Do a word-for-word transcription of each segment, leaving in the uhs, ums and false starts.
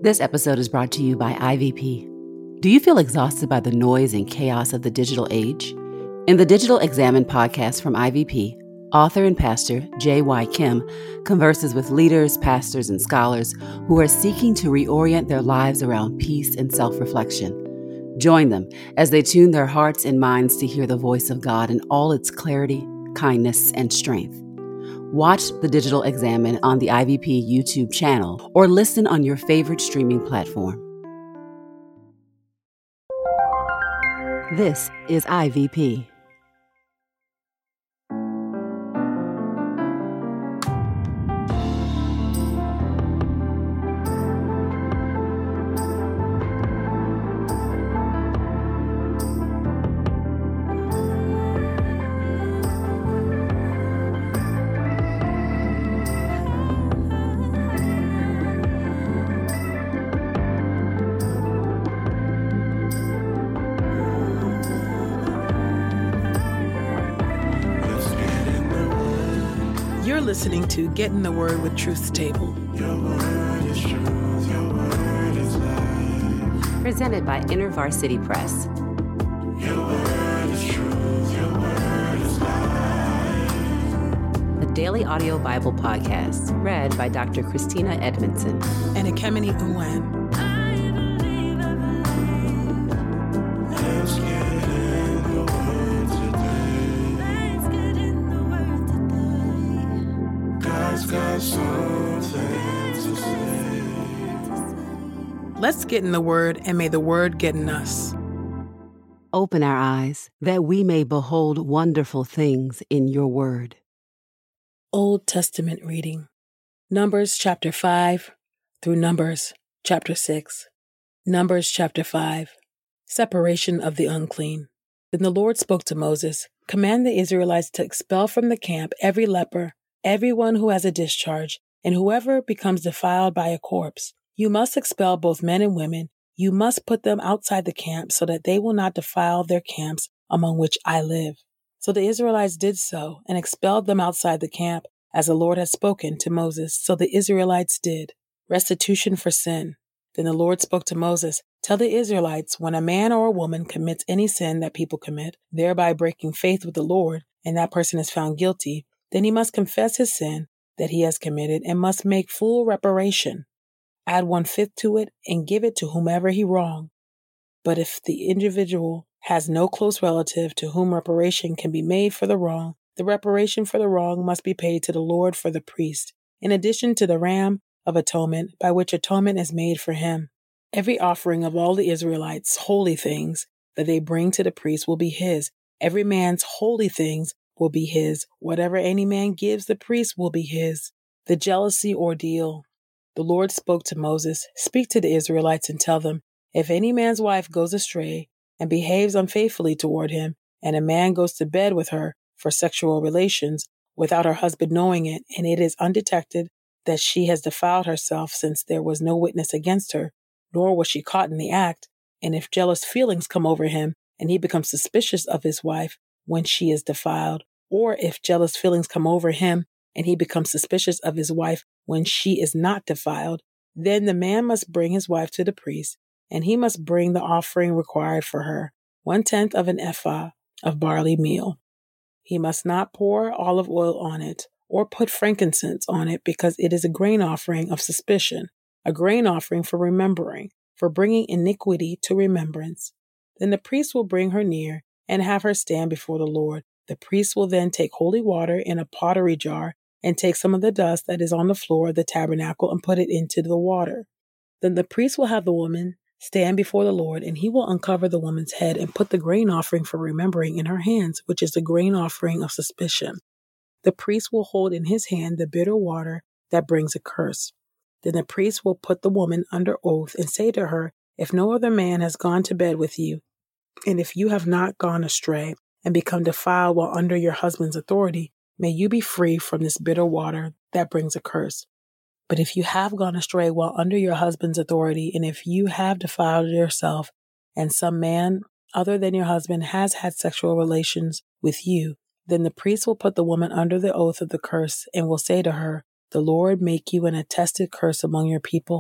This episode is brought to you by I V P. Do you feel exhausted by the noise and chaos of the digital age? In the Digital Examined podcast from I V P, author and pastor J Y. Kim converses with leaders, pastors, and scholars who are seeking to reorient their lives around peace and self-reflection. Join them as they tune their hearts and minds to hear the voice of God in all its clarity, kindness, and strength. Watch The Digital Examined on the I V P YouTube channel or listen on your favorite streaming platform. This is I V P. You're listening to Get in the Word with Truth's Table. Your word is truth, your word is life. Presented by InterVarsity Press. Your word is truth, your word is life. The Daily Audio Bible Podcast, read by Doctor Christina Edmondson. And Ekemini Uwan. Let's get in the word today. Let's get in the word today. God's got something to say. Let's get in the Word, and may the Word get in us. Open our eyes that we may behold wonderful things in your word. Old Testament reading. Numbers chapter five through Numbers chapter six. Numbers chapter five. Separation of the unclean. Then the Lord spoke to Moses, "Command the Israelites to expel from the camp every leper, everyone who has a discharge, and whoever becomes defiled by a corpse. You must expel both men and women. You must put them outside the camp so that they will not defile their camps among which I live." So the Israelites did so and expelled them outside the camp as the Lord had spoken to Moses. So the Israelites did. Restitution for sin. Then the Lord spoke to Moses, "Tell the Israelites, when a man or a woman commits any sin that people commit, thereby breaking faith with the Lord, and that person is found guilty, then he must confess his sin that he has committed and must make full reparation. Add one-fifth to it and give it to whomever he wronged. But if the individual has no close relative to whom reparation can be made for the wrong, the reparation for the wrong must be paid to the Lord for the priest, in addition to the ram of atonement by which atonement is made for him. Every offering of all the Israelites' holy things that they bring to the priest will be his. Every man's holy things will be his. Whatever any man gives the priest will be his." The jealousy ordeal. The Lord spoke to Moses, "Speak to the Israelites and tell them, if any man's wife goes astray and behaves unfaithfully toward him, and a man goes to bed with her for sexual relations without her husband knowing it, and it is undetected that she has defiled herself since there was no witness against her, nor was she caught in the act, and if jealous feelings come over him and he becomes suspicious of his wife when she is defiled, or if jealous feelings come over him and he becomes suspicious of his wife when she is not defiled, then the man must bring his wife to the priest, and he must bring the offering required for her, one-tenth of an ephah of barley meal. He must not pour olive oil on it or put frankincense on it, because it is a grain offering of suspicion, a grain offering for remembering, for bringing iniquity to remembrance. Then the priest will bring her near and have her stand before the Lord. The priest will then take holy water in a pottery jar and take some of the dust that is on the floor of the tabernacle and put it into the water. Then the priest will have the woman stand before the Lord, and he will uncover the woman's head and put the grain offering for remembering in her hands, which is the grain offering of suspicion. The priest will hold in his hand the bitter water that brings a curse. Then the priest will put the woman under oath and say to her, "If no other man has gone to bed with you, and if you have not gone astray and become defiled while under your husband's authority, may you be free from this bitter water that brings a curse. But if you have gone astray while under your husband's authority, and if you have defiled yourself, and some man other than your husband has had sexual relations with you, then the priest will put the woman under the oath of the curse and will say to her, 'The Lord make you an attested curse among your people.'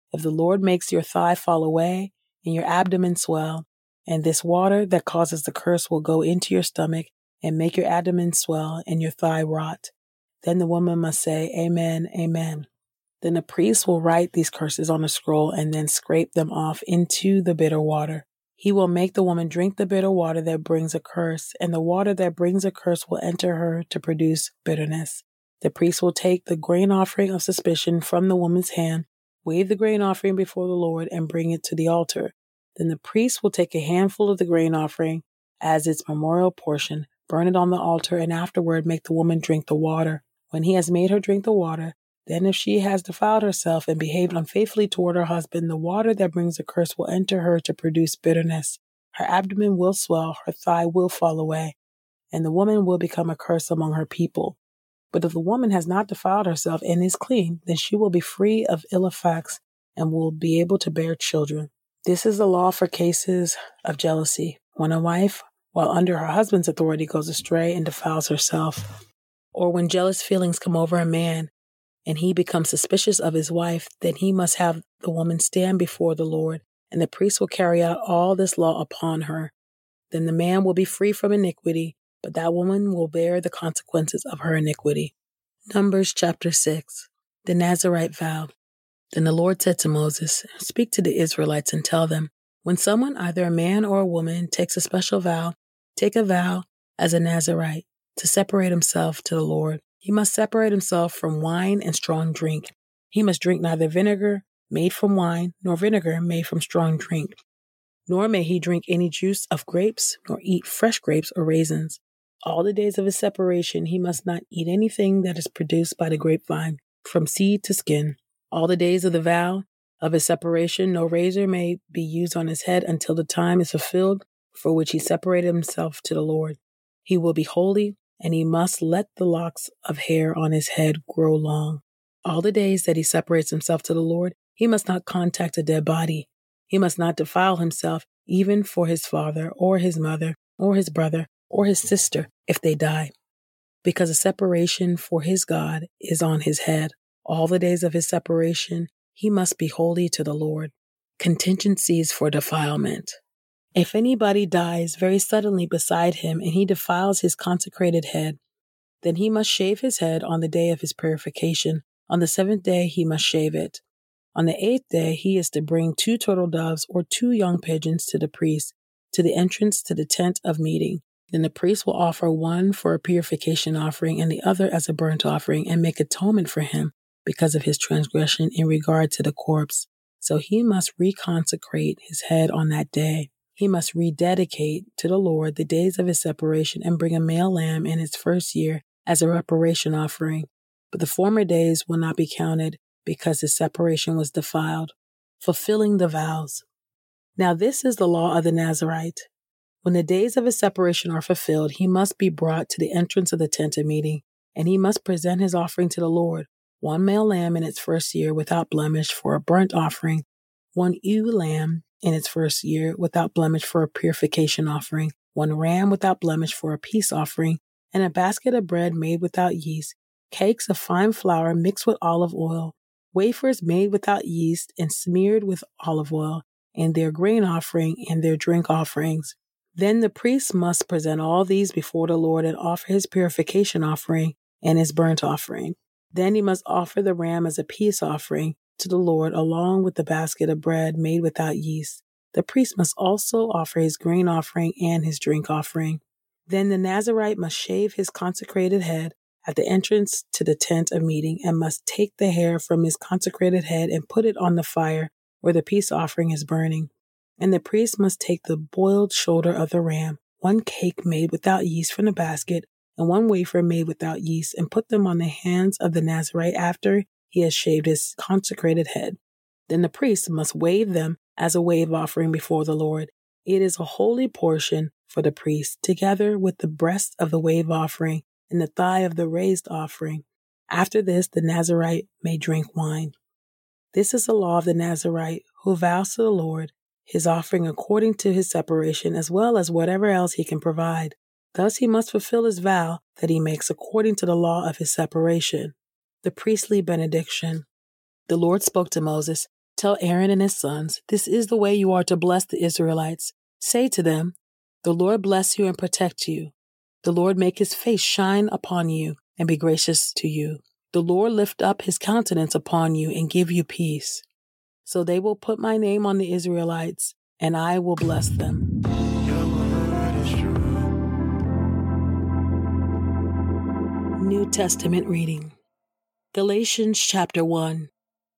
If the Lord makes your thigh fall away and your abdomen swell, and this water that causes the curse will go into your stomach and make your abdomen swell and your thigh rot, then the woman must say, Amen, Amen. Then the priest will write these curses on a scroll and then scrape them off into the bitter water. He will make the woman drink the bitter water that brings a curse, and the water that brings a curse will enter her to produce bitterness. The priest will take the grain offering of suspicion from the woman's hand, wave the grain offering before the Lord, and bring it to the altar. Then the priest will take a handful of the grain offering as its memorial portion, burn it on the altar, and afterward make the woman drink the water. When he has made her drink the water, then if she has defiled herself and behaved unfaithfully toward her husband, the water that brings a curse will enter her to produce bitterness. Her abdomen will swell, her thigh will fall away, and the woman will become a curse among her people. But if the woman has not defiled herself and is clean, then she will be free of ill effects and will be able to bear children. This is the law for cases of jealousy, when a wife, while under her husband's authority, goes astray and defiles herself, or when jealous feelings come over a man and he becomes suspicious of his wife, then he must have the woman stand before the Lord, and the priest will carry out all this law upon her. Then the man will be free from iniquity, but that woman will bear the consequences of her iniquity. Numbers chapter six. The Nazirite vow. Then the Lord said to Moses, Speak to the Israelites and tell them, when someone, either a man or a woman, takes a special vow, take a vow as a Nazirite to separate himself to the Lord. He must separate himself from wine and strong drink. He must drink neither vinegar made from wine nor vinegar made from strong drink. Nor may he drink any juice of grapes nor eat fresh grapes or raisins. All the days of his separation he must not eat anything that is produced by the grapevine, from seed to skin. All the days of the vow of his separation no razor may be used on his head until the time is fulfilled for which he separated himself to the Lord. He will be holy, and he must let the locks of hair on his head grow long. All the days that he separates himself to the Lord, he must not contact a dead body. He must not defile himself, even for his father or his mother or his brother or his sister if they die, because a separation for his God is on his head. All the days of his separation, he must be holy to the Lord. Contingencies for defilement. If anybody dies very suddenly beside him and he defiles his consecrated head, then he must shave his head on the day of his purification. On the seventh day, he must shave it. On the eighth day, he is to bring two turtle doves or two young pigeons to the priest, to the entrance to the tent of meeting. Then the priest will offer one for a purification offering and the other as a burnt offering, and make atonement for him because of his transgression in regard to the corpse. So he must reconsecrate his head on that day. He must rededicate to the Lord the days of his separation and bring a male lamb in its first year as a reparation offering. But the former days will not be counted because his separation was defiled. Fulfilling the vows. Now this is the law of the Nazirite. When the days of his separation are fulfilled, he must be brought to the entrance of the tent of meeting, and he must present his offering to the Lord, one male lamb in its first year without blemish for a burnt offering, one ewe lamb in its first year without blemish for a purification offering, one ram without blemish for a peace offering, and a basket of bread made without yeast, cakes of fine flour mixed with olive oil, wafers made without yeast and smeared with olive oil, and their grain offering and their drink offerings. Then the priest must present all these before the Lord and offer his purification offering and his burnt offering. Then he must offer the ram as a peace offering to the Lord along with the basket of bread made without yeast. The priest must also offer his grain offering and his drink offering. Then the Nazirite must shave his consecrated head at the entrance to the tent of meeting and must take the hair from his consecrated head and put it on the fire where the peace offering is burning. And the priest must take the boiled shoulder of the ram, one cake made without yeast from the basket, and one wafer made without yeast, and put them on the hands of the Nazirite after he has shaved his consecrated head. Then the priest must wave them as a wave offering before the Lord. It is a holy portion for the priest, together with the breast of the wave offering and the thigh of the raised offering. After this, the Nazirite may drink wine. This is the law of the Nazirite who vows to the Lord his offering according to his separation, as well as whatever else he can provide. Thus he must fulfill his vow that he makes according to the law of his separation. The priestly benediction. The Lord spoke to Moses, Tell Aaron and his sons, this is the way you are to bless the Israelites. Say to them, the Lord bless you and protect you. The Lord make his face shine upon you and be gracious to you. The Lord lift up his countenance upon you and give you peace. So they will put my name on the Israelites, and I will bless them. Your word is true. New Testament reading. Galatians chapter one.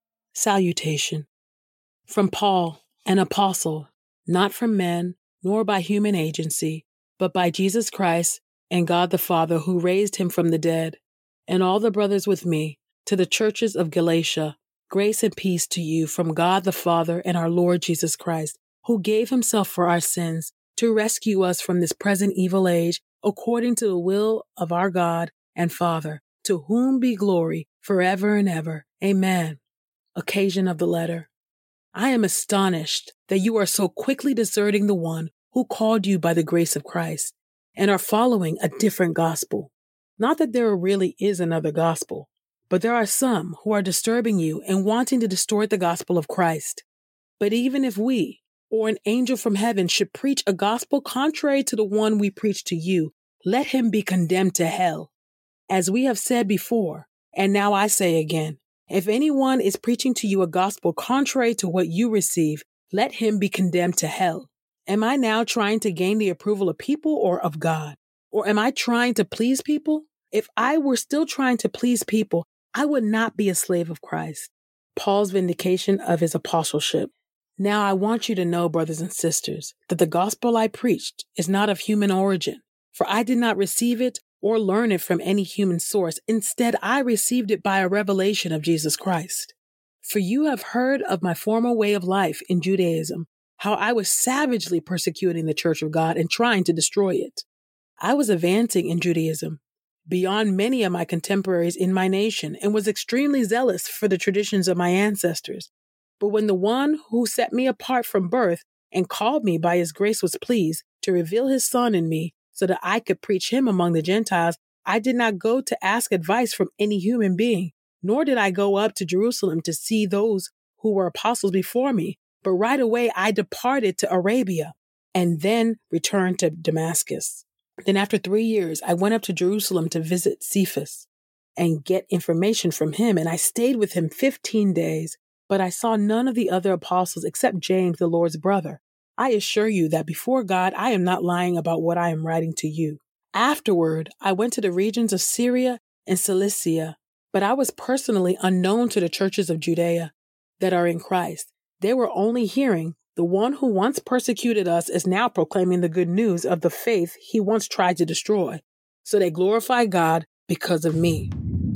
Salutation. From Paul, an apostle, not from men, nor by human agency, but by Jesus Christ and God the Father who raised him from the dead, and all the brothers with me, to the churches of Galatia, grace and peace to you from God the Father and our Lord Jesus Christ, who gave himself for our sins to rescue us from this present evil age, according to the will of our God and Father, to whom be glory forever and ever. Amen. Occasion of the letter. I am astonished that you are so quickly deserting the one who called you by the grace of Christ and are following a different gospel. Not that there really is another gospel, but there are some who are disturbing you and wanting to distort the gospel of Christ. But even if we or an angel from heaven should preach a gospel contrary to the one we preach to you, let him be condemned to hell. As we have said before, and now I say again, if anyone is preaching to you a gospel contrary to what you receive, let him be condemned to hell. Am I now trying to gain the approval of people or of God? Or am I trying to please people? If I were still trying to please people, I would not be a slave of Christ. Paul's vindication of his apostleship. Now I want you to know, brothers and sisters, that the gospel I preached is not of human origin, for I did not receive it or learn it from any human source. Instead, I received it by a revelation of Jesus Christ. For you have heard of my former way of life in Judaism, how I was savagely persecuting the church of God and trying to destroy it. I was advancing in Judaism beyond many of my contemporaries in my nation and was extremely zealous for the traditions of my ancestors. But when the one who set me apart from birth and called me by his grace was pleased to reveal his Son in me so that I could preach him among the Gentiles, I did not go to ask advice from any human being, nor did I go up to Jerusalem to see those who were apostles before me, but right away I departed to Arabia and then returned to Damascus. Then after three years, I went up to Jerusalem to visit Cephas and get information from him, and I stayed with him fifteen days, but I saw none of the other apostles except James, the Lord's brother. I assure you that before God, I am not lying about what I am writing to you. Afterward, I went to the regions of Syria and Cilicia, but I was personally unknown to the churches of Judea that are in Christ. They were only hearing the one who once persecuted us is now proclaiming the good news of the faith he once tried to destroy. So they glorify God because of me.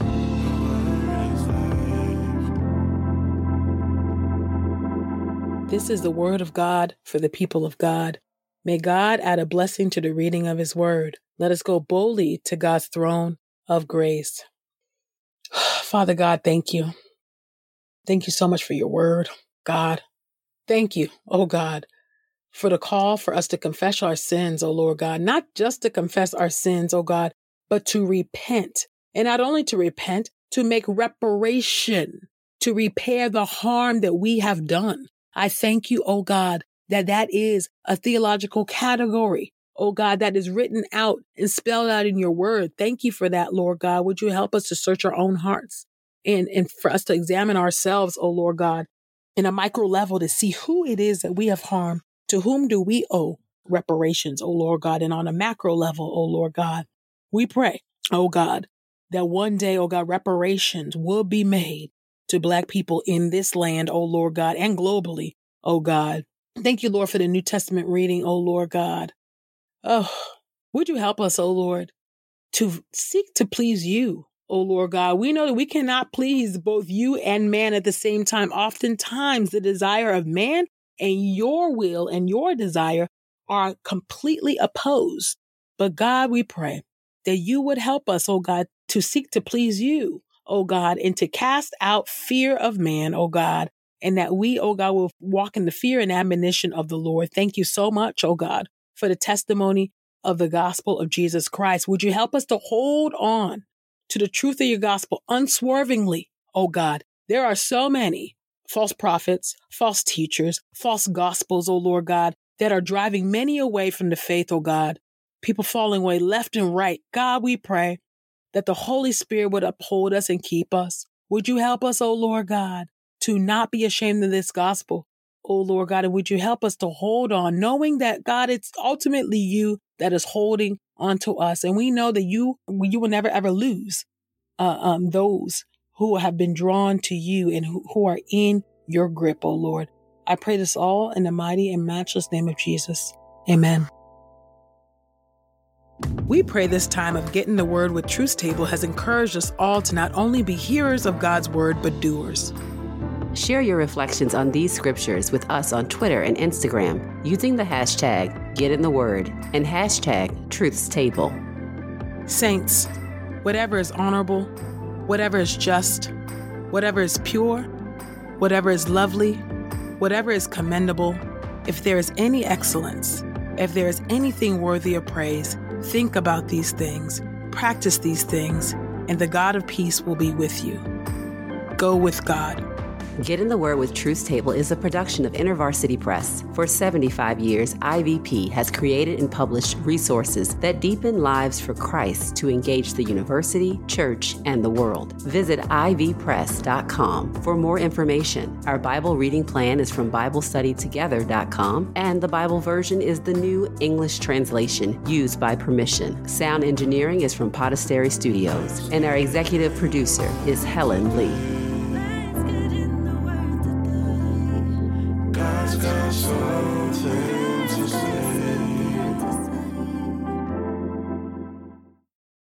This is the word of God for the people of God. May God add a blessing to the reading of his word. Let us go boldly to God's throne of grace. Father God, thank you. Thank you so much for your word, God. Thank you, oh God, for the call for us to confess our sins, oh Lord God, not just to confess our sins, oh God, but to repent. And not only to repent, to make reparation, to repair the harm that we have done. I thank you, oh God, that that is a theological category, oh God, that is written out and spelled out in your word. Thank you for that, Lord God. Would you help us to search our own hearts and, and for us to examine ourselves, oh Lord God, in a micro level to see who it is that we have harmed, to whom do we owe reparations, oh Lord God, and on a macro level, oh Lord God, we pray, oh God, that one day, oh God, reparations will be made to Black people in this land, oh Lord God, and globally, oh God. Thank you, Lord, for the New Testament reading, oh Lord God. Oh, would you help us, oh Lord, to seek to please you, oh Lord God. We know that we cannot please both you and man at the same time. Oftentimes, the desire of man and your will and your desire are completely opposed. But God, we pray that you would help us, oh God, to seek to please you, oh God, and to cast out fear of man, oh God, and that we, oh God, will walk in the fear and admonition of the Lord. Thank you so much, oh God, for the testimony of the gospel of Jesus Christ. Would you help us to hold on to the truth of your gospel unswervingly, oh God? There are so many false prophets, false teachers, false gospels, O Lord God, that are driving many away from the faith, O God. People falling away left and right. God, we pray that the Holy Spirit would uphold us and keep us. Would you help us, O Lord God, to not be ashamed of this gospel, O Lord God, and would you help us to hold on, knowing that, God, it's ultimately you that is holding onto us. And we know that you, you will never, ever lose uh, um, those who have been drawn to you and who, who are in your grip, O Lord. I pray this all in the mighty and matchless name of Jesus. Amen. We pray this time of Getting the Word with Truth Table has encouraged us all to not only be hearers of God's word, but doers. Share your reflections on these scriptures with us on Twitter and Instagram using the hashtag GetInTheWord and hashtag Truth's Table. Saints, whatever is honorable, whatever is just, whatever is pure, whatever is lovely, whatever is commendable, if there is any excellence, if there is anything worthy of praise, think about these things, practice these things, and the God of peace will be with you. Go with God. Get in the Word with Truth's Table is a production of InterVarsity Press. For seventy-five years, I V P has created and published resources that deepen lives for Christ to engage the university, church, and the world. Visit I V press dot com for more information. Our Bible reading plan is from Bible Study Together dot com, and the Bible version is the new English translation used by permission. Sound engineering is from Podastery Studios, and our executive producer is Helen Lee.